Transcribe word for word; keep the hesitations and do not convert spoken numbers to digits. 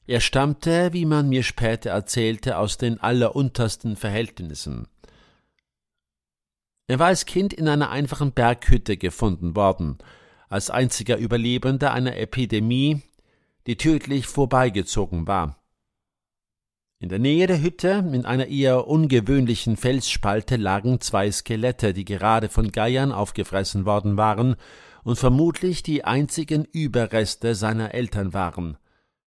Er stammte, wie man mir später erzählte, aus den alleruntersten Verhältnissen. Er war als Kind in einer einfachen Berghütte gefunden worden, als einziger Überlebender einer Epidemie, die tödlich vorbeigezogen war. In der Nähe der Hütte, in einer eher ungewöhnlichen Felsspalte, lagen zwei Skelette, die gerade von Geiern aufgefressen worden waren und vermutlich die einzigen Überreste seiner Eltern waren.